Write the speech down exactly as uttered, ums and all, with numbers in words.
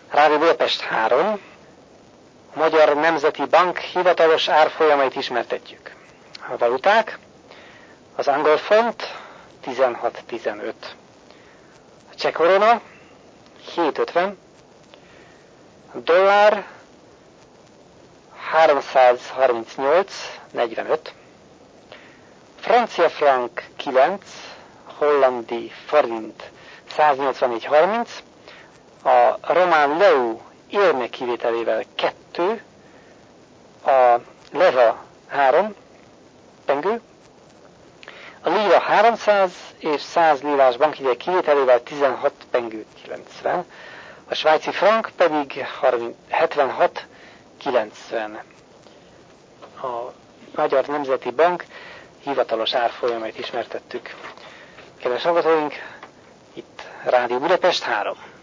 Rádió Budapest három. A Magyar Nemzeti Bank hivatalos árfolyamait ismertetjük. A valuták: az angol font tizenhat tizenöt, a cseh korona hét ötven, a dollár háromszázharmincnyolc negyvenöt, a francia frank kilenc, a hollandi forint száznyolcvannégy harminc, a román leu érme kivételével kettő, a leva három pengő, a lira háromszáz és száz lirás bankjegyek kivételével tizenhat pengő kilencven, a svájci frank pedig hetvenhat kilencven. A Magyar Nemzeti Bank hivatalos árfolyamait ismertettük. Kedves hallgatóink, itt Rádió Budapest három.